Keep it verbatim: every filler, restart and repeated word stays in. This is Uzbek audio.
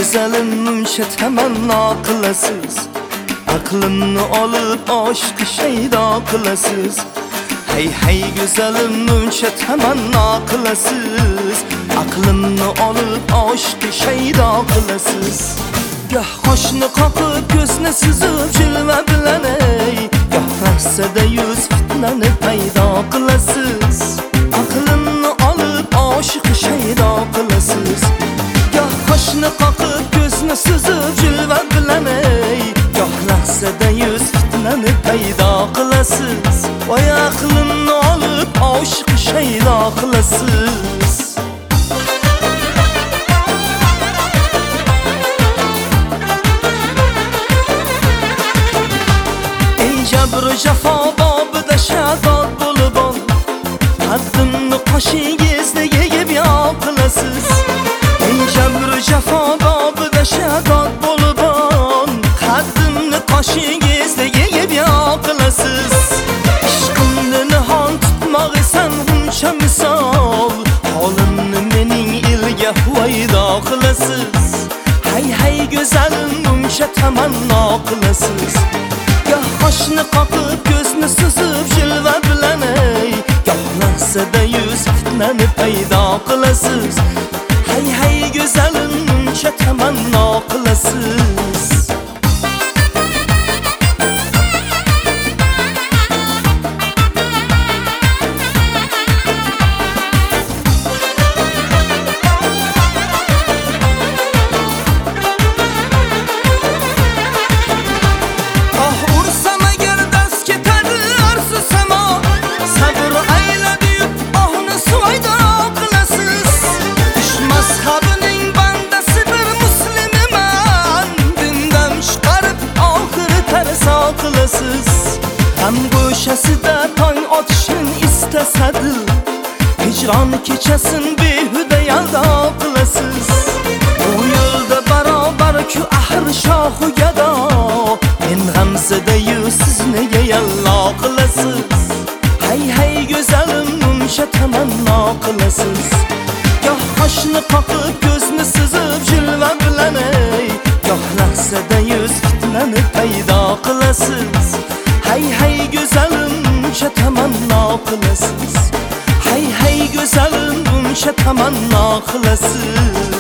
güzelim muncha tamanno qilasiz, aqlimni olib oshqi shaydo qilasiz. Hey hey güzelim muncha tamanno qilasiz, aqlimni olib oshqi shaydo qilasiz. Goh qoshni qoqib ko'zni suzib jilva bilan ey, goh lahzada yuz fitnani paydo qilasiz. Aqlimni olib oshqi shaydo qilasiz. Goh qoshni qoqib ko'zni suzib jilva bilan ey, goh lahzada yuz fitnani paydo qilasiz. Voy aqlimni olib oshqi shaydo qilasiz. Jabr jafo bobida shadod bo'lib ol, qaddimni qoshingizda yegib yo'q qilasiz. Ey jabr jafo bobida shadod bo'lib ol, qaddimni qoshingizda yegib yo'q qilasiz. Ishqimni nihon tutmoq esan uncha misol, holimni mening elga huvaydo qilasiz. Hay hay go'zalim uncha tamanno qilasiz. Goh qoshni qoqib ko'zni suzib jilva bilan ey, goh lahzada yuz fitnani paydo qilasiz. Hay hay go'zalim muncha tamanno qilasiz. G'am go'shasida tong otishni istasadi, hijron kechasin behuda yaldo qilasiz. Bu yo'lda barobar ku ahr shohu gado, men g'amzada yu siz nega yallo qilasiz. Hay hay go'zalim muncha tamanno qilasiz. Goh qoshni qoqib ko'zni suzib jilva bilan ey, goh lahzada yuz fitnani paydo qilasiz. Hay hay go'zalim muncha tamanno qilasiz. Hay hay go'zalim muncha tamanno qilasiz.